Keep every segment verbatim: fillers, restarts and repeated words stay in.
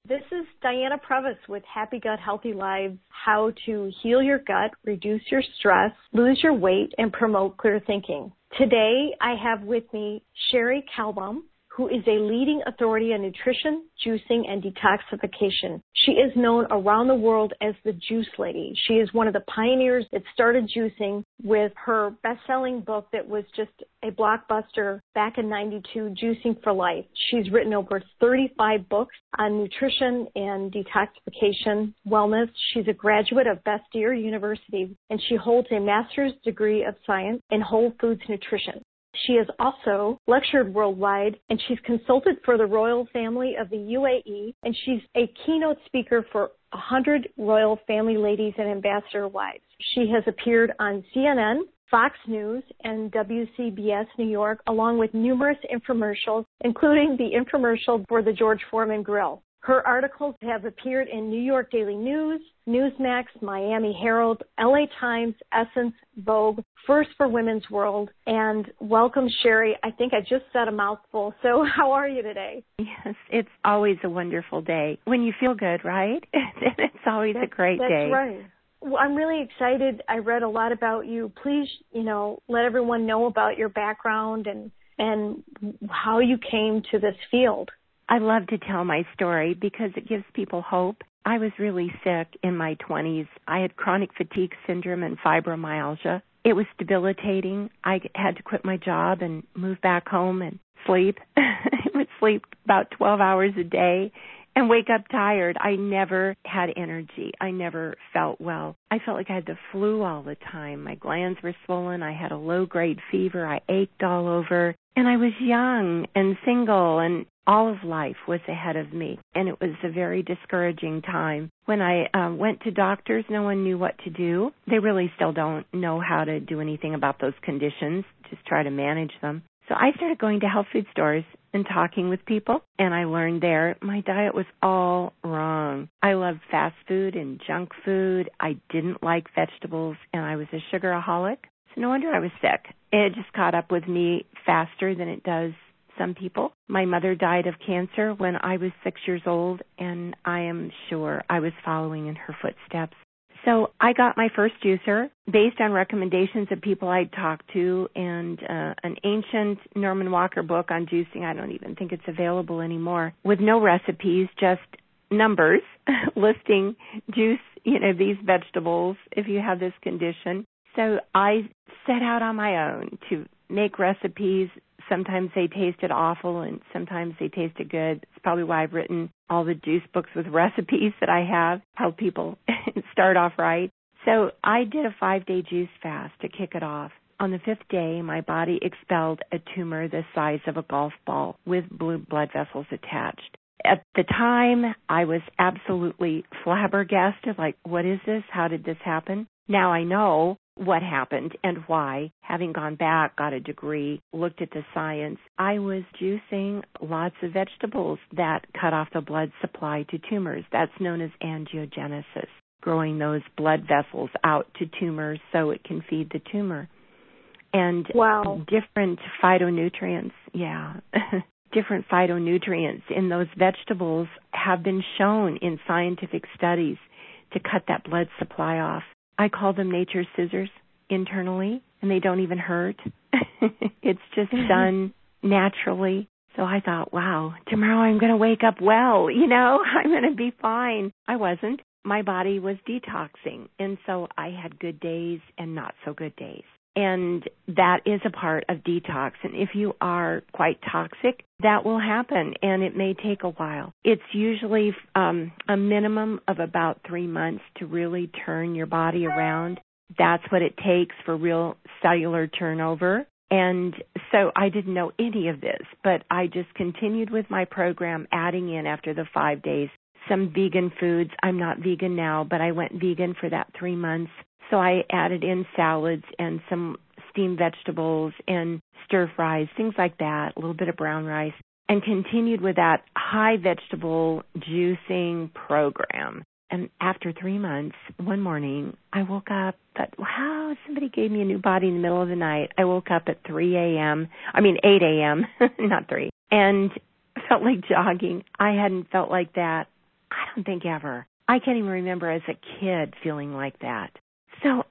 This is Diana Previs with Happy Gut, Healthy Lives, how to heal your gut, reduce your stress, lose your weight, and promote clear thinking. Today, I have with me Sherry Kalbaum, who is a leading authority on nutrition, juicing, and detoxification. She is known around the world as the Juice Lady. She is one of the pioneers that started juicing with her best-selling book that was just a blockbuster back in ninety-two, Juicing for Life. She's written over thirty-five books on nutrition and detoxification wellness. She's a graduate of Bastyr University, and she holds a master's degree of science in whole foods nutrition. She has also lectured worldwide, and she's consulted for the royal family of the U A E, and she's a keynote speaker for one hundred royal family ladies and ambassador wives. She has appeared on C N N, Fox News, and W C B S New York, along with numerous infomercials, including the infomercial for the George Foreman Grill. Her articles have appeared in New York Daily News, Newsmax, Miami Herald, L A Times, Essence, Vogue, First for Women's World, and welcome, Sherry. I think I just said a mouthful. So how are you today? Yes, it's always a wonderful day. When you feel good, right? It's always that's, a great that's day. That's right. Well, I'm really excited. I read a lot about you. Please, you know, let everyone know about your background and, and how you came to this field. I love to tell my story because it gives people hope. I was really sick in my twenties. I had chronic fatigue syndrome and fibromyalgia. It was debilitating. I had to quit my job and move back home and sleep. I would sleep about twelve hours a day and wake up tired. I never had energy. I never felt well. I felt like I had the flu all the time. My glands were swollen. I had a low-grade fever. I ached all over. And I was young and single, and all of life was ahead of me. And it was a very discouraging time. When I um, went to doctors, no one knew what to do. They really still don't know how to do anything about those conditions, just try to manage them. So I started going to health food stores and talking with people, and I learned there my diet was all wrong. I loved fast food and junk food. I didn't like vegetables, and I was a sugaraholic. So no wonder I was sick. It just caught up with me faster than it does some people. My mother died of cancer when I was six years old, and I am sure I was following in her footsteps. So I got my first juicer based on recommendations of people I'd talked to and uh, an ancient Norman Walker book on juicing. I don't even think it's available anymore, with no recipes, just numbers listing juice, you know, these vegetables if you have this condition. So I set out on my own to make recipes. Sometimes they tasted awful and sometimes they tasted good. It's probably why I've written all the juice books with recipes that I have, help people start off right. So I did a five-day juice fast to kick it off. On the fifth day, my body expelled a tumor the size of a golf ball with blue blood vessels attached. At the time, I was absolutely flabbergasted, like, what is this? How did this happen? Now I know what happened and why. Having gone back, got a degree, looked at the science, I was juicing lots of vegetables that cut off the blood supply to tumors. That's known as angiogenesis, growing those blood vessels out to tumors so it can feed the tumor. And wow. different phytonutrients, yeah, different phytonutrients in those vegetables have been shown in scientific studies to cut that blood supply off. I call them nature's scissors internally, and they don't even hurt. It's just done naturally. So I thought, wow, tomorrow I'm going to wake up well, you know, I'm going to be fine. I wasn't. My body was detoxing, and so I had good days and not so good days. And that is a part of detox. And if you are quite toxic, that will happen, and it may take a while. It's usually um, a minimum of about three months to really turn your body around. That's what it takes for real cellular turnover. And so I didn't know any of this, but I just continued with my program, adding in after the five days some vegan foods. I'm not vegan now, but I went vegan for that three months. So I added in salads and some steamed vegetables and stir fries, things like that, a little bit of brown rice, and continued with that high vegetable juicing program. And after three months, one morning, I woke up, thought, wow, somebody gave me a new body in the middle of the night. I woke up at three a.m., I mean eight a.m., not three, and felt like jogging. I hadn't felt like that don't think ever. I can't even remember as a kid feeling like that. So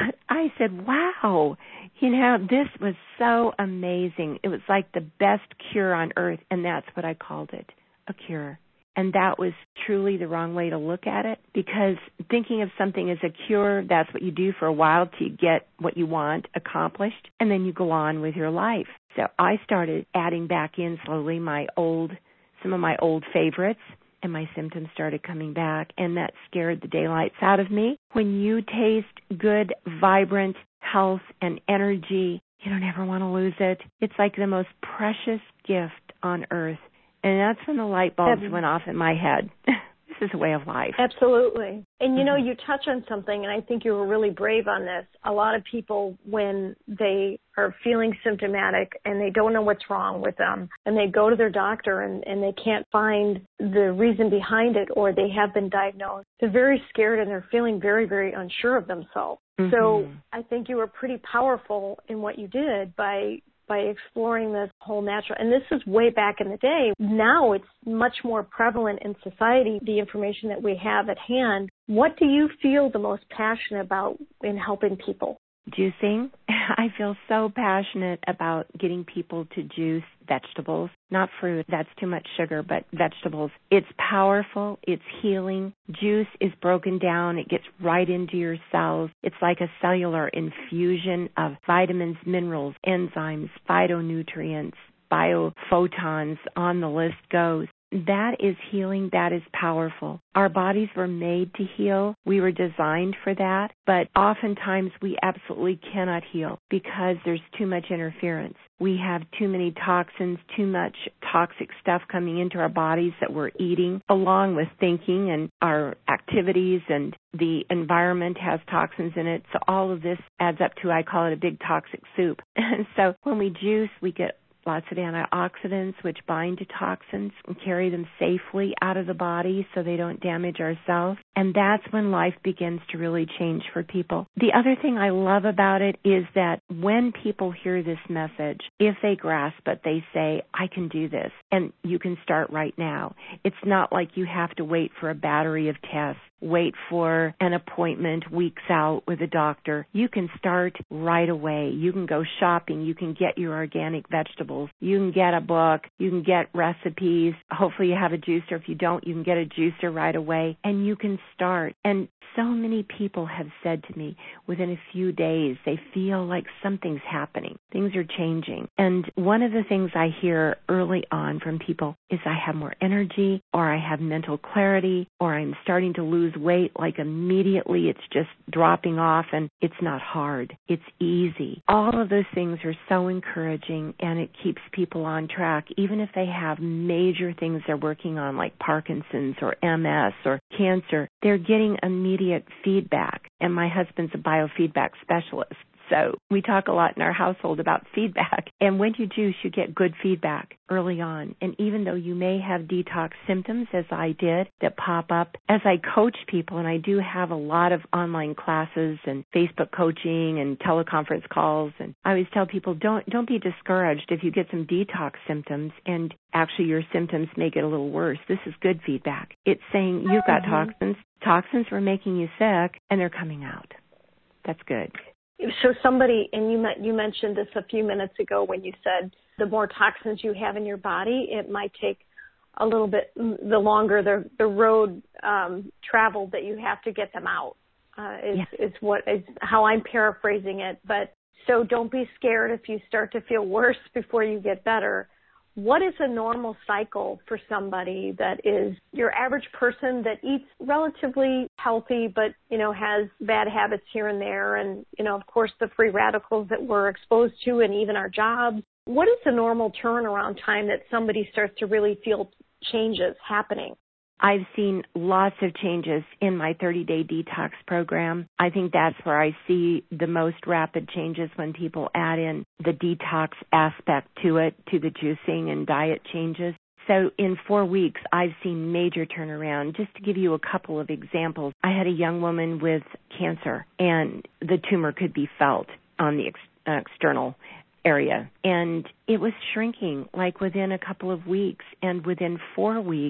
I said, wow, you know, this was so amazing. It was like the best cure on earth, and that's what I called it, a cure. And that was truly the wrong way to look at it, because thinking of something as a cure, that's what you do for a while to get what you want accomplished, and then you go on with your life. So I started adding back in slowly my old, some of my old favorites, and my symptoms started coming back, and that scared the daylights out of me. When you taste good, vibrant health and energy, you don't ever want to lose it. It's like the most precious gift on earth. And that's when the light bulbs went off in my head. This is a way of life. Absolutely. And, you know, you touch on something, and I think you were really brave on this. A lot of people, when they are feeling symptomatic and they don't know what's wrong with them, and they go to their doctor and, and they can't find the reason behind it, or they have been diagnosed, they're very scared and they're feeling very, very unsure of themselves. Mm-hmm. So I think you were pretty powerful in what you did by by exploring this whole natural, and this is way back in the day. Now it's much more prevalent in society, the information that we have at hand. What do you feel the most passionate about in helping people? Juicing. I feel so passionate about getting people to juice vegetables, not fruit. That's too much sugar, but vegetables. It's powerful. It's healing. Juice is broken down. It gets right into your cells. It's like a cellular infusion of vitamins, minerals, enzymes, phytonutrients, biophotons, on the list goes. That is healing. That is powerful. Our bodies were made to heal. We were designed for that. But oftentimes we absolutely cannot heal because there's too much interference. We have too many toxins, too much toxic stuff coming into our bodies that we're eating, along with thinking and our activities, and the environment has toxins in it. So all of this adds up to, I call it a big toxic soup. And so when we juice, we get lots of antioxidants which bind to toxins and carry them safely out of the body so they don't damage our cells. And that's when life begins to really change for people. The other thing I love about it is that when people hear this message, if they grasp it, they say, I can do this. And you can start right now. It's not like you have to wait for a battery of tests, wait for an appointment weeks out with a doctor. You can start right away. You can go shopping. You can get your organic vegetables. You can get a book. You can get recipes. Hopefully you have a juicer. If you don't, you can get a juicer right away, and you can start. And so many people have said to me within a few days, they feel like something's happening. Things are changing. And one of the things I hear early on from people is I have more energy, or I have mental clarity, or I'm starting to lose weight, like immediately it's just dropping off, and it's not hard. It's easy. All of those things are so encouraging, and it keeps people on track, even if they have major things they're working on, like Parkinson's or M S or cancer. They're getting immediate feedback. And my husband's a biofeedback specialist. So we talk a lot in our household about feedback. And when you juice, you get good feedback early on. And even though you may have detox symptoms, as I did, that pop up, as I coach people, and I do have a lot of online classes and Facebook coaching and teleconference calls, and I always tell people, don't don't be discouraged if you get some detox symptoms and actually your symptoms may get a little worse. This is good feedback. It's saying you've got mm-hmm. toxins. Toxins were making you sick, and they're coming out. That's good. So somebody, and you you mentioned this a few minutes ago when you said the more toxins you have in your body, it might take a little bit, the longer the the road um, traveled that you have to get them out. Uh, is yes. is what is how I'm paraphrasing it. But so don't be scared if you start to feel worse before you get better. What is a normal cycle for somebody that is your average person that eats relatively healthy but, you know, has bad habits here and there and, you know, of course, the free radicals that we're exposed to and even our jobs? What is the normal turnaround time that somebody starts to really feel changes happening? I've seen lots of changes in my thirty-day detox program. I think that's where I see the most rapid changes when people add in the detox aspect to it, to the juicing and diet changes. So in four weeks, I've seen major turnaround. Just to give you a couple of examples, I had a young woman with cancer, and the tumor could be felt on the ex- uh, external area, and it was shrinking like within a couple of weeks, and within four weeks,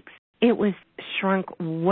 it was shrunk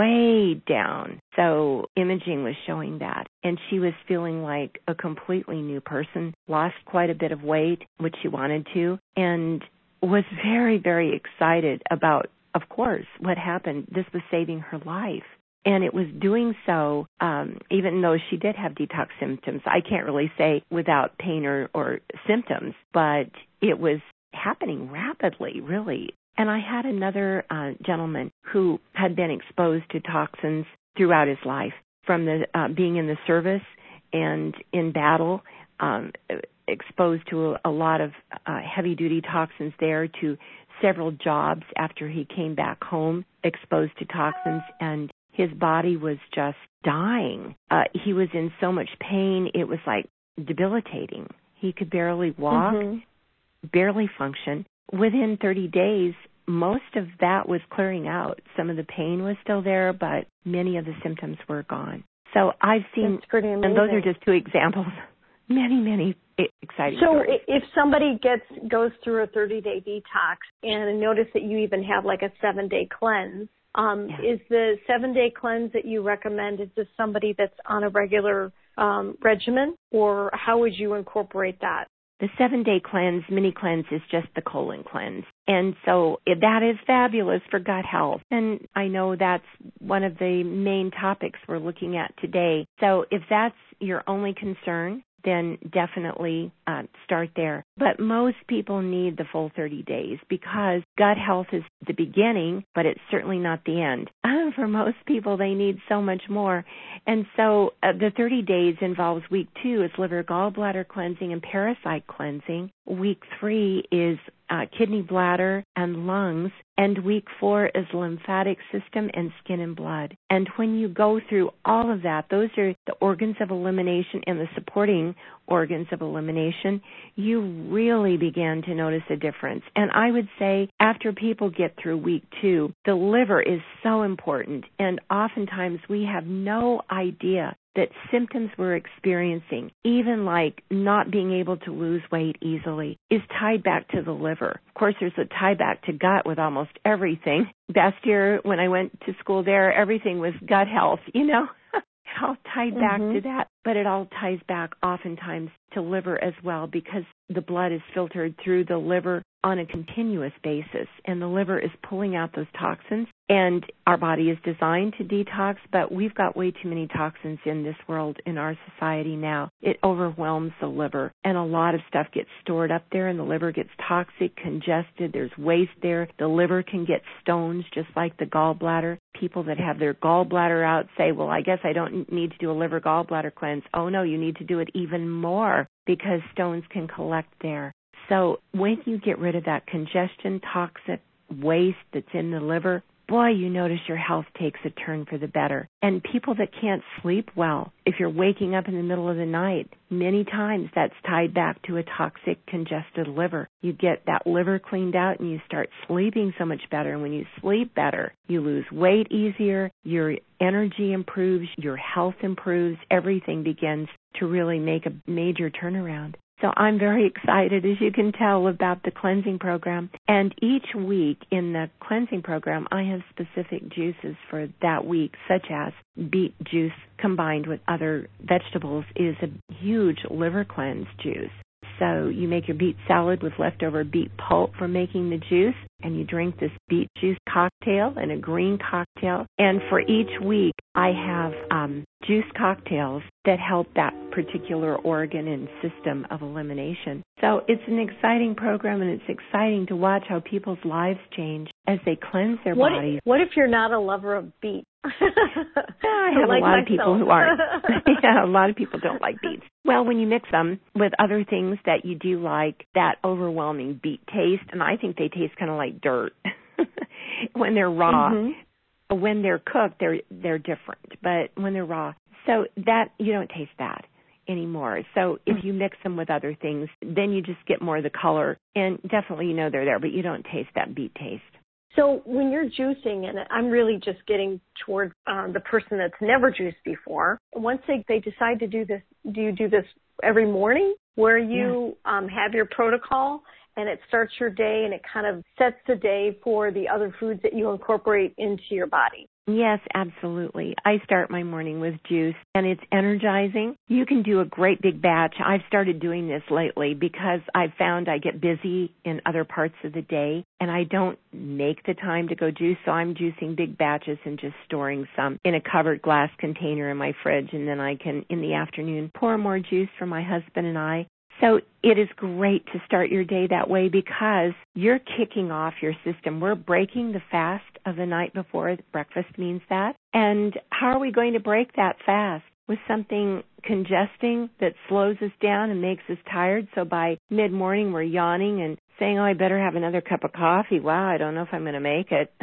way down. So imaging was showing that. And she was feeling like a completely new person, lost quite a bit of weight, which she wanted to, and was very, very excited about, of course, what happened. This was saving her life. And it was doing so, um, even though she did have detox symptoms. I can't really say without pain or, or symptoms, but it was happening rapidly, really. And I had another uh, gentleman who had been exposed to toxins throughout his life, from the uh, being in the service and in battle, um, exposed to a, a lot of uh, heavy-duty toxins there, to several jobs after he came back home, exposed to toxins, and his body was just dying. Uh, he was in so much pain, it was like debilitating. He could barely walk, mm-hmm. barely function. Within thirty days, most of that was clearing out. Some of the pain was still there, but many of the symptoms were gone. So I've seen, That's pretty amazing. And those are just two examples. Many, many exciting so stories. So if somebody gets goes through a thirty-day detox, and notice that you even have like a seven-day cleanse, um, yeah. is the seven-day cleanse that you recommend, is this somebody that's on a regular um, regimen, or how would you incorporate that? The seven-day cleanse, mini cleanse, is just the colon cleanse. And so that is fabulous for gut health. And I know that's one of the main topics we're looking at today. So if that's your only concern, then definitely uh, start there. But most people need the full thirty days, because gut health is the beginning, but it's certainly not the end. For most people, they need so much more. And so uh, the thirty days involves week two is liver gallbladder cleansing and parasite cleansing. Week three is uh, kidney, bladder, and lungs. And week four is lymphatic system and skin and blood. And when you go through all of that, those are the organs of elimination and the supporting organs of elimination, you really begin to notice a difference. And I would say after people get through week two, the liver is so important. And oftentimes we have no idea that symptoms we're experiencing, even like not being able to lose weight easily, is tied back to the liver. Of course, there's a tie back to gut with almost everything. Last year when I went to school there, everything was gut health, you know, all tied back mm-hmm. to that. But it all ties back oftentimes to liver as well, because the blood is filtered through the liver on a continuous basis, and the liver is pulling out those toxins. And our body is designed to detox, but we've got way too many toxins in this world, in our society now. It overwhelms the liver, and a lot of stuff gets stored up there, and the liver gets toxic, congested. There's waste there. The liver can get stones, just like the gallbladder. People that have their gallbladder out say, well, I guess I don't need to do a liver gallbladder cleanse. Oh, no, you need to do it even more, because stones can collect there. So when you get rid of that congestion, toxic waste that's in the liver, boy, you notice your health takes a turn for the better. And people that can't sleep well, if you're waking up in the middle of the night, many times that's tied back to a toxic, congested liver. You get that liver cleaned out and you start sleeping so much better. And when you sleep better, you lose weight easier, your energy improves, your health improves, everything begins to really make a major turnaround. So I'm very excited, as you can tell, about the cleansing program. And each week in the cleansing program, I have specific juices for that week, such as beet juice combined with other vegetables is a huge liver cleanse juice. So you make your beet salad with leftover beet pulp from making the juice, and you drink this beet juice cocktail and a green cocktail. And for each week, I have um, juice cocktails that help that particular organ and system of elimination. So it's an exciting program, and it's exciting to watch how people's lives change as they cleanse their what bodies. If, what if you're not a lover of beets? I have like a lot myself. of people who aren't. Yeah, a lot of people don't like beets. Well, when you mix them with other things that you do like, that overwhelming beet taste, and I think they taste kind of like dirt when they're raw. Mm-hmm. When they're cooked, they're they're different, but when they're raw, so that you don't taste that anymore. So if you mix them with other things, then you just get more of the color, and definitely you know they're there, but you don't taste that beet taste. So when you're juicing, and I'm really just getting toward um, the person that's never juiced before, once they, they decide to do this, do you do this every morning where you yeah. um, have your protocol and it starts your day and it kind of sets the day for the other foods that you incorporate into your body. Yes, absolutely. I start my morning with juice, and it's energizing. You can do a great big batch. I've started doing this lately because I've found I get busy in other parts of the day, and I don't make the time to go juice, so I'm juicing big batches and just storing some in a covered glass container in my fridge, and then I can, in the afternoon, pour more juice for my husband and I. So it is great to start your day that way because you're kicking off your system. We're breaking the fast of the night before. Breakfast means that. And how are we going to break that fast? With something congesting that slows us down and makes us tired. So by mid-morning, we're yawning and saying, oh, I better have another cup of coffee. Wow, I don't know if I'm going to make it.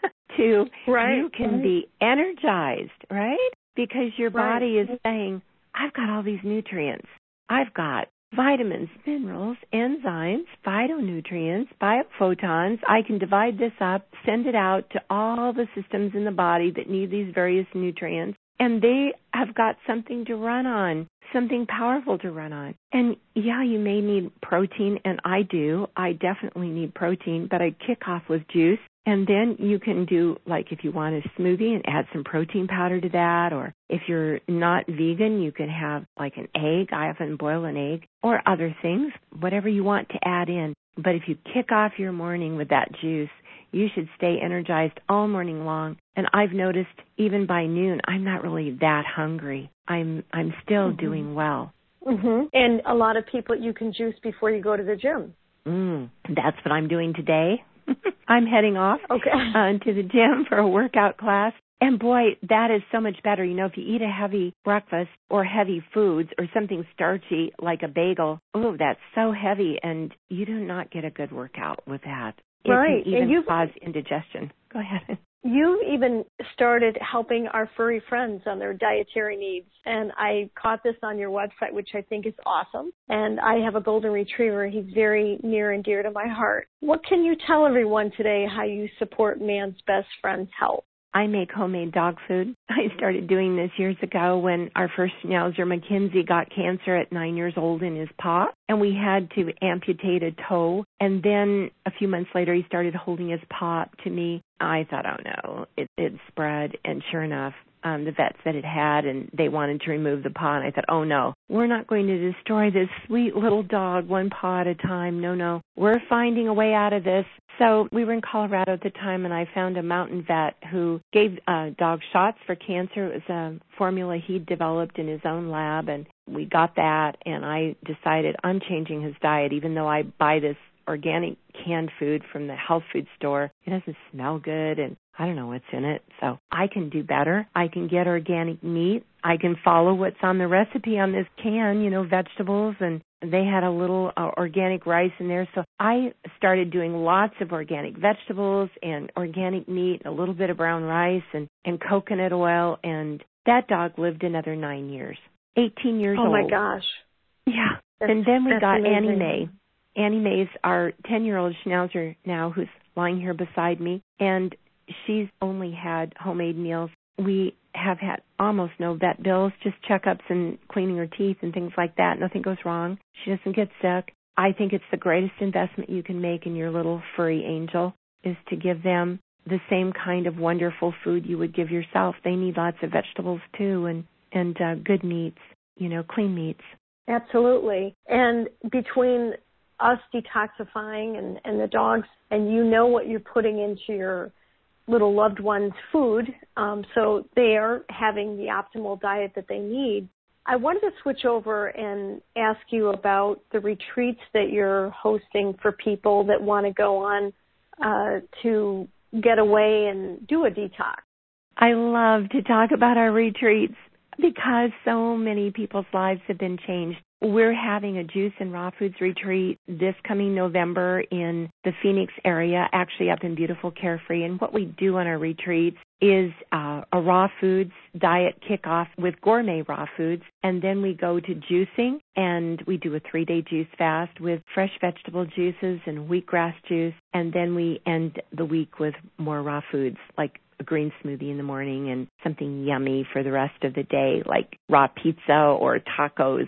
to right. you can right. be energized, right? Because your body right. is saying, I've got all these nutrients. I've got vitamins, minerals, enzymes, phytonutrients, biophotons. I can divide this up, send it out to all the systems in the body that need these various nutrients, and they have got something to run on, something powerful to run on. And yeah, you may need protein, and I do. I definitely need protein, but I kick off with juice. And then you can do, like, if you want a smoothie and add some protein powder to that, or if you're not vegan, you can have, like, an egg. I often boil an egg, or other things, whatever you want to add in. But if you kick off your morning with that juice, you should stay energized all morning long. And I've noticed even by noon, I'm not really that hungry. I'm I'm still mm-hmm. doing well. Mm-hmm. And a lot of people, you can juice before you go to the gym. Mm, that's what I'm doing today. I'm heading off okay. uh, to the gym for a workout class. And boy, that is so much better. You know, if you eat a heavy breakfast or heavy foods or something starchy like a bagel, oh, that's so heavy, and you do not get a good workout with that. It right. can even and you've, cause indigestion. Go ahead. You even started helping our furry friends on their dietary needs. And I caught this on your website, which I think is awesome. And I have a golden retriever. He's very near and dear to my heart. What can you tell everyone today how you support man's best friend's health? I make homemade dog food. I started doing this years ago when our first schnauzer, Mackenzie, got cancer at nine years old in his paw, and we had to amputate a toe. And then a few months later, he started holding his paw up to me. I thought, oh, no, it, it spread. And sure enough, um, the vet said it had, and they wanted to remove the paw. And I thought, oh, no, we're not going to destroy this sweet little dog one paw at a time. No, no, we're finding a way out of this. So we were in Colorado at the time, and I found a mountain vet who gave uh, dog shots for cancer. It was a formula he'd developed in his own lab, and we got that, and I decided I'm changing his diet, even though I buy this organic canned food from the health food store. It doesn't smell good, and I don't know what's in it. So I can do better. I can get organic meat. I can follow what's on the recipe on this can, you know, vegetables, and they had a little uh, organic rice in there. So I started doing lots of organic vegetables and organic meat, a little bit of brown rice and, and coconut oil. And that dog lived another nine years, eighteen years old. old. Oh, my gosh. Yeah. That's, and then we got amazing. Annie Mae. Annie Mae's our ten-year-old schnauzer now who's lying here beside me. And she's only had homemade meals. We have had almost no vet bills, just checkups and cleaning her teeth and things like that. Nothing goes wrong. She doesn't get sick. I think it's the greatest investment you can make in your little furry angel is to give them the same kind of wonderful food you would give yourself. They need lots of vegetables too, and, and uh, good meats, you know, clean meats. Absolutely. And between us detoxifying and, and the dogs, and you know what you're putting into your little loved one's food, um, so they are having the optimal diet that they need. I wanted to switch over and ask you about the retreats that you're hosting for people that want to go on uh, to get away and do a detox. I love to talk about our retreats because so many people's lives have been changed. We're having a juice and raw foods retreat this coming November in the Phoenix area, actually up in beautiful Carefree. And what we do on our retreats is uh, a raw foods diet kickoff with gourmet raw foods. And then we go to juicing, and we do a three-day juice fast with fresh vegetable juices and wheatgrass juice. And then we end the week with more raw foods like a green smoothie in the morning and something yummy for the rest of the day, like raw pizza or tacos. And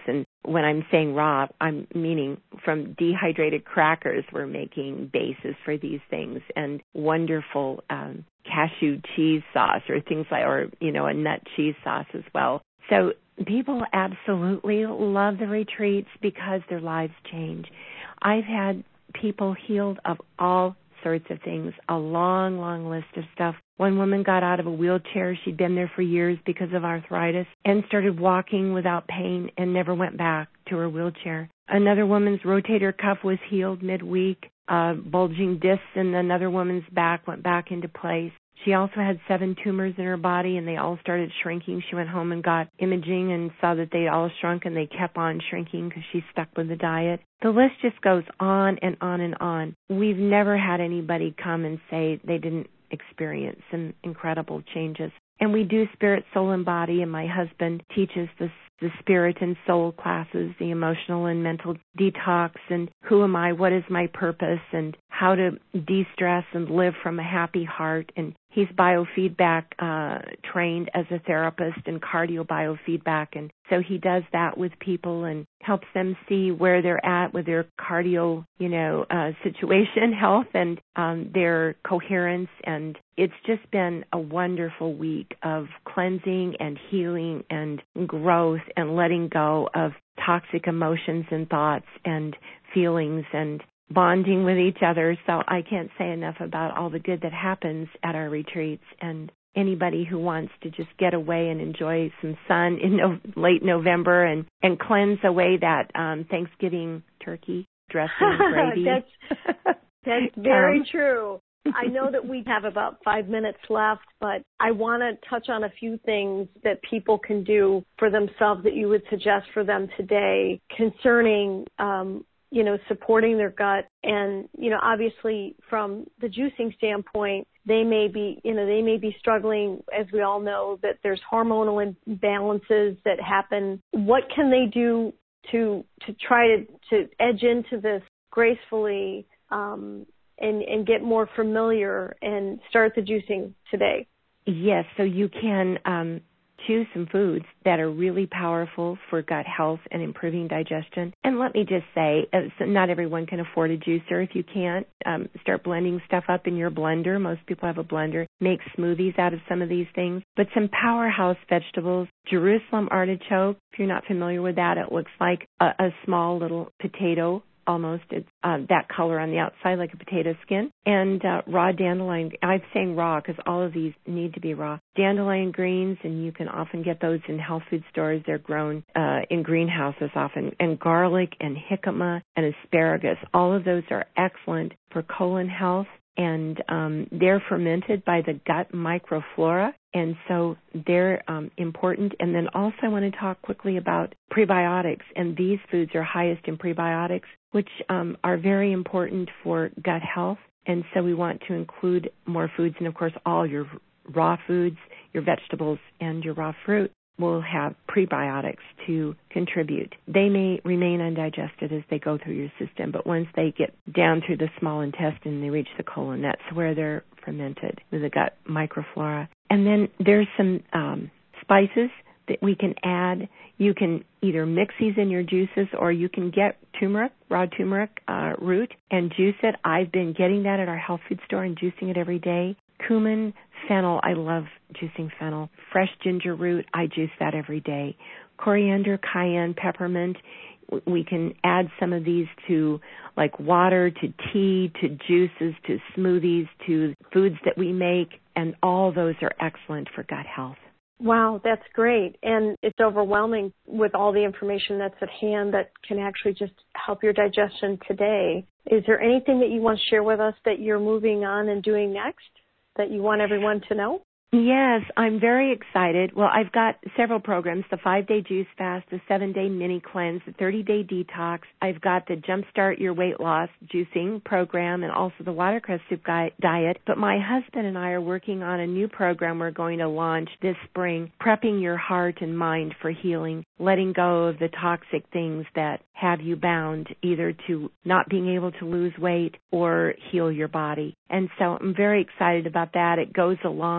when I'm saying raw, I'm meaning from dehydrated crackers, we're making bases for these things, and wonderful um, cashew cheese sauce or things like, or, you know, a nut cheese sauce as well. So people absolutely love the retreats because their lives change. I've had people healed of all sorts of things, a long, long list of stuff. One woman got out of a wheelchair. She'd been there for years because of arthritis and started walking without pain and never went back to her wheelchair. Another woman's rotator cuff was healed midweek. Uh, bulging discs in another woman's back went back into place. She also had seven tumors in her body, and they all started shrinking. She went home and got imaging and saw that they all shrunk, and they kept on shrinking because she's stuck with the diet. The list just goes on and on and on. We've never had anybody come and say they didn't experience some incredible changes. And we do spirit, soul, and body, and my husband teaches the, the spirit and soul classes, the emotional and mental detox, and who am I, what is my purpose, and how to de-stress and live from a happy heart. And he's biofeedback uh, trained as a therapist and cardio biofeedback, and so he does that with people and helps them see where they're at with their cardio, you know, uh, situation, health, and um, their coherence. And it's just been a wonderful week of cleansing and healing and growth and letting go of toxic emotions and thoughts and feelings and bonding with each other. So I can't say enough about all the good that happens at our retreats, and anybody who wants to just get away and enjoy some sun in no, late November and, and cleanse away that um, Thanksgiving turkey dressing gravy. that's, that's very um. true. I know that we have about five minutes left, but I want to touch on a few things that people can do for themselves that you would suggest for them today concerning um, you know, supporting their gut. And, you know, obviously from the juicing standpoint, they may be, you know, they may be struggling, as we all know, that there's hormonal imbalances that happen. What can they do to to try to, to edge into this gracefully um, and, and get more familiar and start the juicing today? Yes, so you can um, choose some foods that are really powerful for gut health and improving digestion. And let me just say, uh, so not everyone can afford a juicer. If you can't, um, start blending stuff up in your blender. Most people have a blender. Make smoothies out of some of these things. But some powerhouse vegetables, Jerusalem artichoke, if you're not familiar with that, it looks like a, a small little potato. Almost, it's uh, that color on the outside, like a potato skin. And uh, raw dandelion, I'm saying raw because all of these need to be raw. Dandelion greens, and you can often get those in health food stores. They're grown uh, in greenhouses often. And garlic and jicama and asparagus, all of those are excellent for colon health. And um, they're fermented by the gut microflora, and so they're um, important. And then also I want to talk quickly about prebiotics, and these foods are highest in prebiotics, which um, are very important for gut health. And so we want to include more foods, and of course all your raw foods, your vegetables, and your raw fruit will have prebiotics to contribute. They may remain undigested as they go through your system, but once they get down through the small intestine, they reach the colon. That's where they're fermented with the gut microflora. And then there's some um, spices that we can add. You can either mix these in your juices, or you can get turmeric, raw turmeric uh, root, and juice it. I've been getting that at our health food store and juicing it every day. Cumin, fennel, I love juicing fennel. Fresh ginger root, I juice that every day. Coriander, cayenne, peppermint, we can add some of these to like water, to tea, to juices, to smoothies, to foods that we make, and all those are excellent for gut health. Wow, that's great. And it's overwhelming with all the information that's at hand that can actually just help your digestion today. Is there anything that you want to share with us that you're moving on and doing next that you want everyone to know? Yes, I'm very excited. Well, I've got several programs, the five-day juice fast, the seven-day mini cleanse, the thirty-day detox. I've got the Jumpstart Your Weight Loss juicing program and also the watercress soup diet. But my husband and I are working on a new program we're going to launch this spring, prepping your heart and mind for healing, letting go of the toxic things that have you bound either to not being able to lose weight or heal your body. And so I'm very excited about that. It goes along with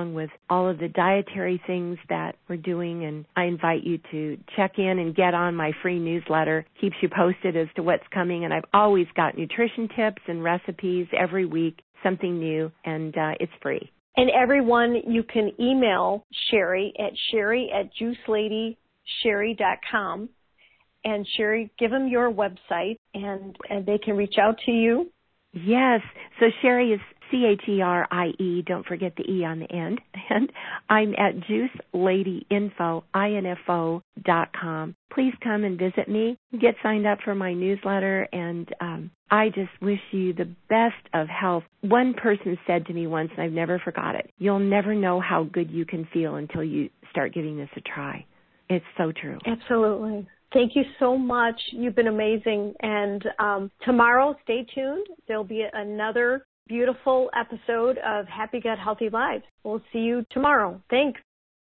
all of the dietary things that we're doing, and I invite you to check in and get on my free newsletter. Keeps you posted as to what's coming, and I've always got nutrition tips and recipes every week, something new, and uh, it's free. And everyone, you can email Sherry at Sherry at juice lady sherry dot com. And Sherry, give them your website, and, and they can reach out to you. Yes. So Sherry is C H E R I E. Don't forget the E on the end. And I'm at juice lady info, I N F O dot com. Please come and visit me. Get signed up for my newsletter, and um, I just wish you the best of health. One person said to me once, and I've never forgot it, you'll never know how good you can feel until you start giving this a try. It's so true. Absolutely. Thank you so much. You've been amazing. And um, tomorrow, stay tuned. There'll be another beautiful episode of Happy Gut, Healthy Lives. We'll see you tomorrow. Thanks.